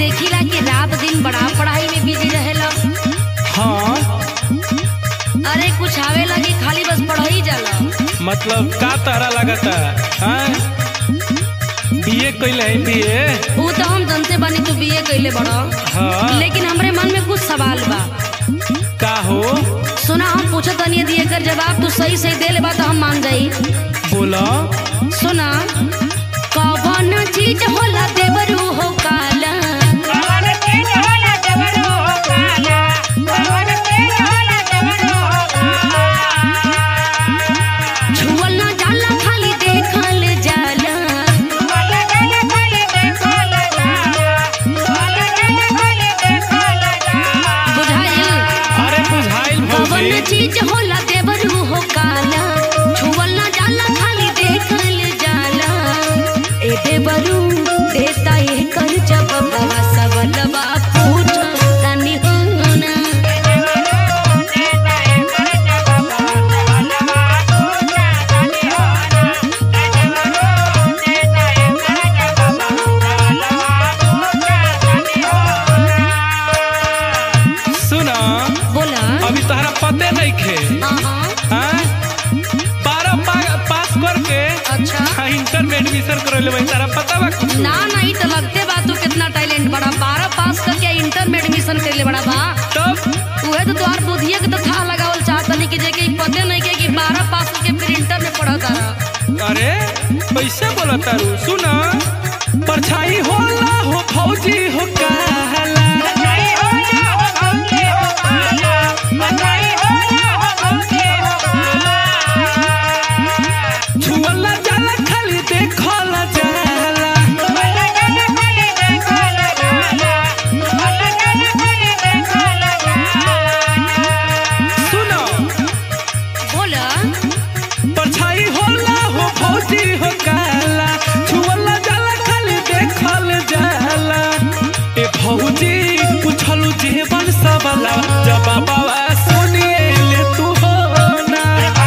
देखिला कि रात दिन बड़ा पढ़ाई में बिजी रहेला। हाँ अरे कुछ आवे लगी खाली बस पढ़ाई जाला। मतलब का तारा लगता हाँ बीए कैले है बीए। वो तो हम जानते बानी तू बीए कैले बड़ा। हाँ लेकिन हमरे मन में कुछ सवाल बा। का हो सुना हम पूछत तनी दिए कर जवाब तू सही सही दे ले बा तो हम मान जाई। बोला सुना कौन चीज होला देवरू हो काला। छुअल ना जाला खाली देखल जाला। बुझाइल अरे बुझाइल कौन भौजी चीज होला देवरू हो काला। छुअल ना जाला खाली देखल जाला। ए देवरू देता ये कर जब बाबा सवलवा पूछ तनी होना। सुना बोला अभी तोहरा पते नहीं खे हाँ 12 पास करके अच्छा हाँ इंटर में एडमिशन करले भाई तारा पता बा कुछ? ना नहीं तो लगते बा तू कितना टैलेंट बड़ा। 12 पास करके इंटर में एडमिशन कर ले बड़ा बा। तब उहे तो तोहार बुद्धिया के तो था लगावल चाहतनी कि जेके पते नहीं के कि 12 पास करके फिर इंटर में पढ़त आ। अरे पैसे बोला तारू सुना परछाई होला हो फौजी हो कहला। छुअला जाला खाली देखला जाला। सुनो बोला परछाई होला हो फौजी हो कहला। छुअला जाला खाली देखल जाला। ए फौजी पूछलू जीवन सबला जब बाबा सुनिए ले तू हो ना।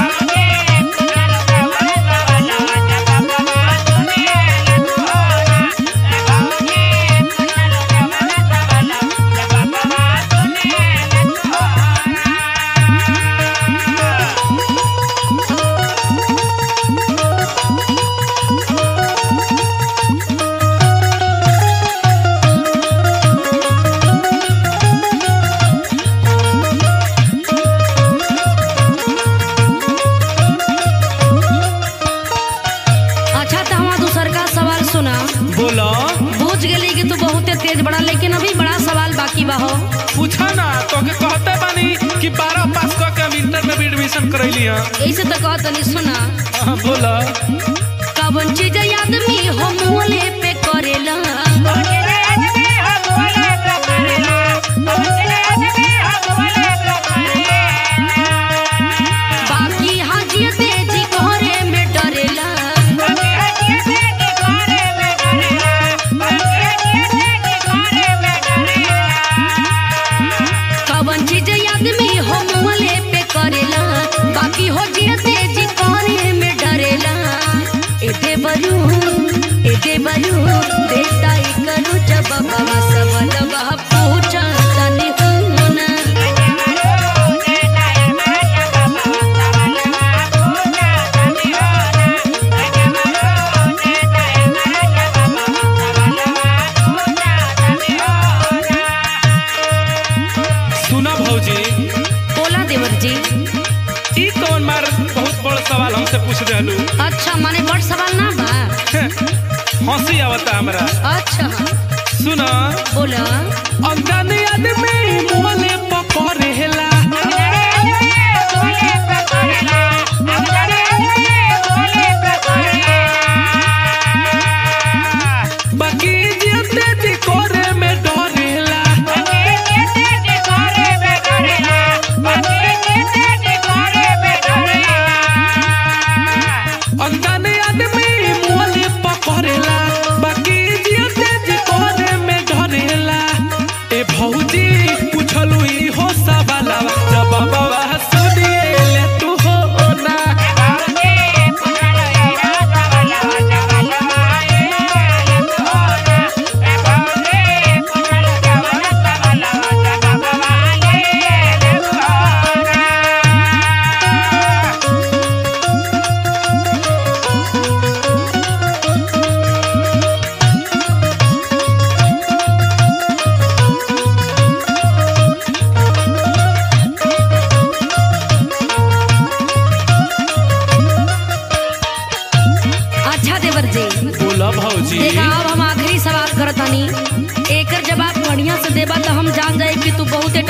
अच्छा तो हमारा दूसर का सवाल सुना। बोला बुझ गेली कि तू बहुते तेज बड़ा लेकिन अभी बड़ा सवाल बाकी बा हो। पूछा ना तो के कहते बानी कि 12 पास करके हम इंटर में भी एडमिशन करैली हां। ऐसे तो कहतनी सुना हाँ, बोला कवन चीज आदमी हो मुहले पे करेला। बाकी हाजिए तेजी कोहरे में डरेला। कवन चीज आदमी हो मुहले पे करेला। बाकी हो जिए तेजी कोहरे में डरेला। ए देवरू देता ही करू जब बाबा सवलवा पूछ तनी होना। सुना भौजी बोला देवर जी। ई कौन मार बहुत बड़ सवाल हमसे पूछ रहलू। अच्छा माने बड़ सवाल ना बा। हंसी आवता हमरा। अच्छा सुना बोला अंगनी आदमी मुहले पकड़ेला। बाकी जियते जी करे में डरेला। अंगनी आदमी मुहले पकड़ेला। बाकी जियते जी करे में डरेला। ए भौजी पूछलू ई हो सवाल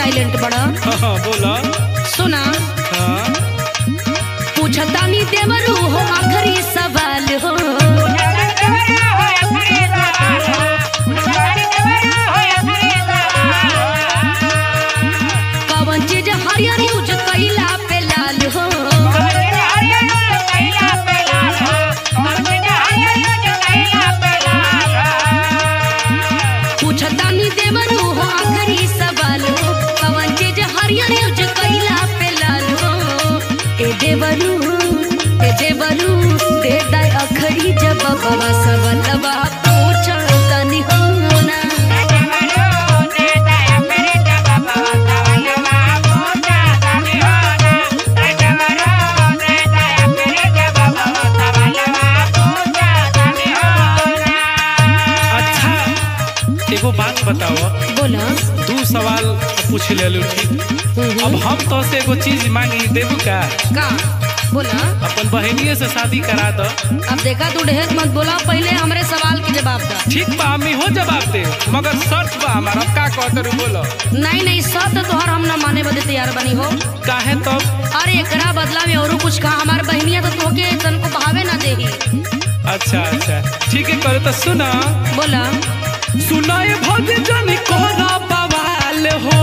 टैलेंट बड़ा। हाँ बोला। सुना हाँ पूछतानी देवरू हो आखिरी सवाल हो। कौन चीज हरियर यूज कैला पे लाल हो। पूछतानी देवरू हो आखिरी सवाल हो। कौन चीज हरियर यूज कैला पे लाल हो। ए देवरू दे दाई अखड़ी जब बाबा सवलवा पूछतानी हो ना। एगो बात बताओ। बोला। 2 सवाल पूछ ले ठीक। अब हम तो से एगो चीज मांगी देबू का? का बोला। अपन बहनिए से शादी करा दो। अब देखा तू ढेर मत बोला, पहले हमरे सवाल के जवाब दा। ठीक बा हमी हो जवाब दे, मगर शर्त बा हमारा। का कहते रू बोलो। नहीं शर्त तोहर हम ना माने बदे तैयार बनी हो। काहे तब? अरे एकरा बदला में और कुछ कहा। हमार बहनिया तो तोके तनको बहावे ना देही। अच्छा ठीक है करो तो सुना। बोला। सुनाए भौजी जानी कोरा बवाल हो।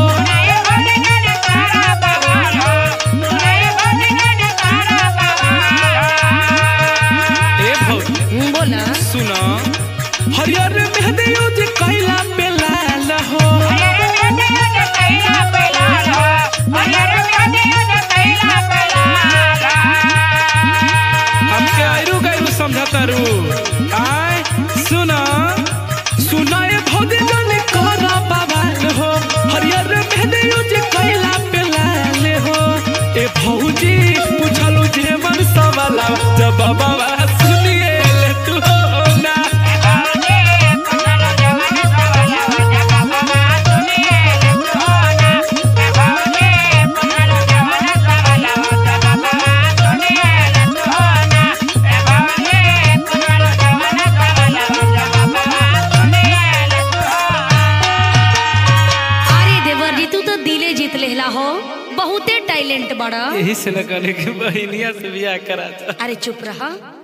बोला। सुना हरियर मेहंदी यूज कैला पे लाल हो। हमके आयरू गैरू समझता रू। आय सुना सुनाए भौजी जानी कोरा बवाल हो। हरियर मेहंदी यूज कैला पे लाल हो। ए भौजी पूछलू जेवन सवाला जब बाबा सुनिए ले तू ना। हो बहुते टैलेंट बड़ा। यही से लगने के बहनिया से बियाह करा। अरे चुप रहा।